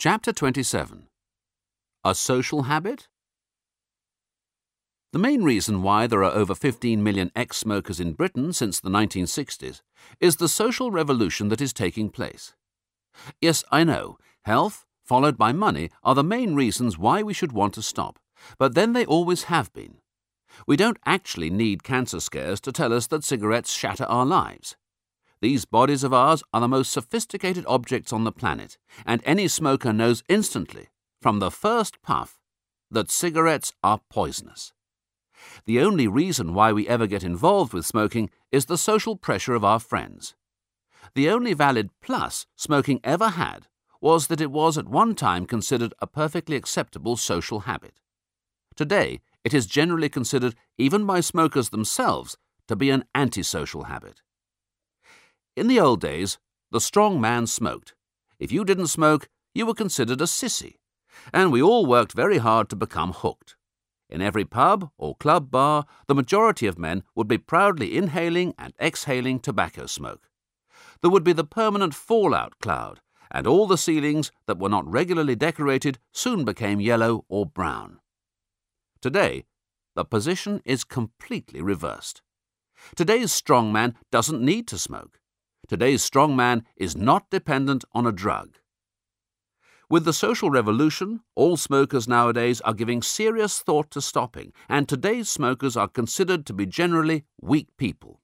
Chapter 27. A Social Habit? The main reason why there are over 15 million ex-smokers in Britain since the 1960s is the social revolution that is taking place. Yes, I know, health, followed by money, are the main reasons why we should want to stop, but then they always have been. We don't actually need cancer scares to tell us that cigarettes shatter our lives. These bodies of ours are the most sophisticated objects on the planet, and any smoker knows instantly, from the first puff, that cigarettes are poisonous. The only reason why we ever get involved with smoking is the social pressure of our friends. The only valid plus smoking ever had was that it was at one time considered a perfectly acceptable social habit. Today, it is generally considered, even by smokers themselves, to be an antisocial habit. In the old days, the strong man smoked. If you didn't smoke, you were considered a sissy, and we all worked very hard to become hooked. In every pub or club bar, the majority of men would be proudly inhaling and exhaling tobacco smoke. There would be the permanent fallout cloud, and all the ceilings that were not regularly decorated soon became yellow or brown. Today, the position is completely reversed. Today's strong man doesn't need to smoke. Today's strong man is not dependent on a drug. With the social revolution, all smokers nowadays are giving serious thought to stopping, and today's smokers are considered to be generally weak people.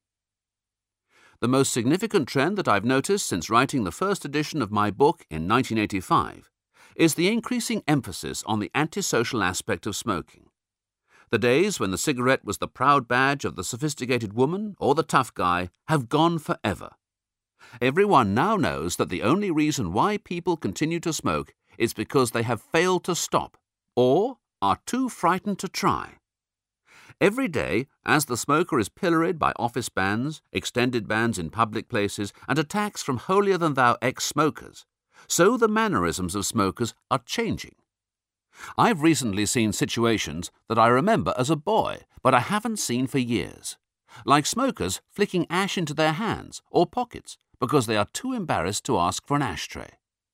The most significant trend that I've noticed since writing the first edition of my book in 1985 is the increasing emphasis on the antisocial aspect of smoking. The days when the cigarette was the proud badge of the sophisticated woman or the tough guy have gone forever. Everyone now knows that the only reason why people continue to smoke is because they have failed to stop or are too frightened to try. Every day, as the smoker is pilloried by office bans, extended bans in public places, and attacks from holier-than-thou ex-smokers, so the mannerisms of smokers are changing. I've recently seen situations that I remember as a boy, but I haven't seen for years, like smokers flicking ash into their hands or pockets because they are too embarrassed to ask for an ashtray.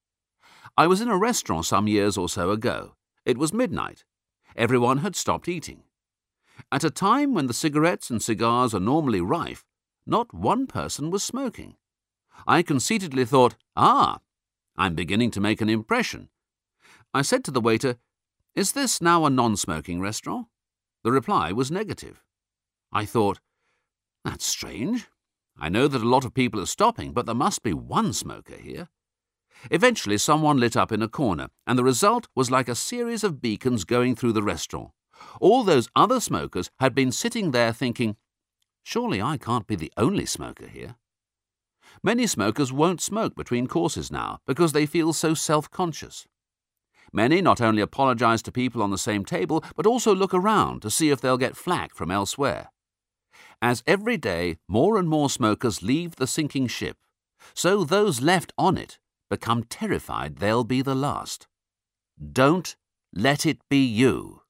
I was in a restaurant some years or so ago. It was midnight. Everyone had stopped eating. At a time when the cigarettes and cigars are normally rife, not one person was smoking. I conceitedly thought, I'm beginning to make an impression. I said to the waiter, "Is this now a non-smoking restaurant?" The reply was negative. I thought, that's strange. I know that a lot of people are stopping, but there must be one smoker here. Eventually, someone lit up in a corner, and the result was like a series of beacons going through the restaurant. All those other smokers had been sitting there thinking, surely I can't be the only smoker here. Many smokers won't smoke between courses now because they feel so self-conscious. Many not only apologize to people on the same table, but also look around to see if they'll get flack from elsewhere. As every day more and more smokers leave the sinking ship, so those left on it become terrified they'll be the last. Don't let it be you.